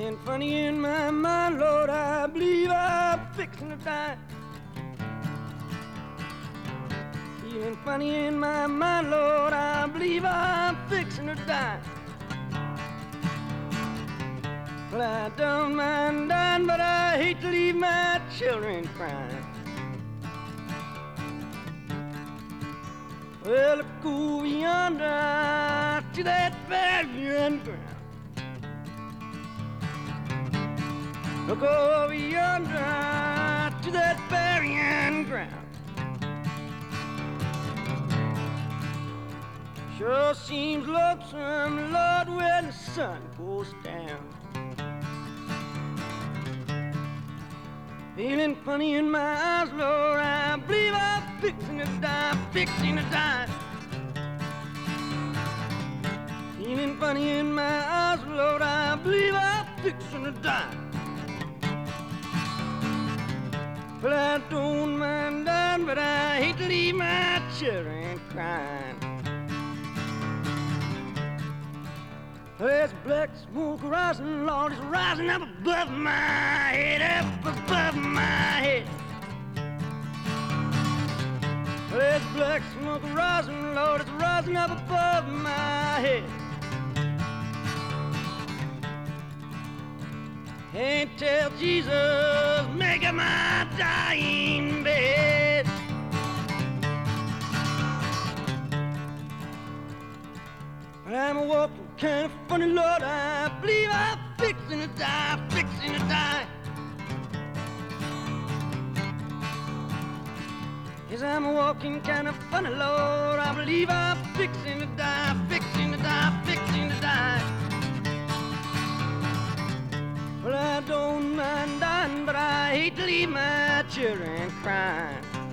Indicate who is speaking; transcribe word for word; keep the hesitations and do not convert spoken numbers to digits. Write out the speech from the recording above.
Speaker 1: Feeling funny in my mind, Lord, I believe I'm fixing to die. Feeling funny in my mind, Lord, I believe I'm fixing to die. Well, I don't mind dying, but I hate to leave my children crying. Well, look over yonder to that burying ground. Look over yonder to that burying ground. Sure seems lonesome, Lord, when the sun goes down. Feeling funny in my eyes, Lord, I believe I'm fixing to die, fixing to die. Feeling funny in my eyes, Lord, I believe I'm fixing to die. Well, I don't mind dying, but I hate to leave my children crying. There's black smoke rising, Lord, it's rising up above my head, up above my head. There's black smoke rising, Lord, it's rising up above my head. Can't tell Jesus, make up my dying bed. I'm walking kind of funny, Lord, I believe I'm fixing to die, fixing to die. Yes, I'm walking kind of funny, Lord, I believe I'm fixing to die, fixing to die, fixing to die. Well, I don't mind dying, but I hate to leave my children crying.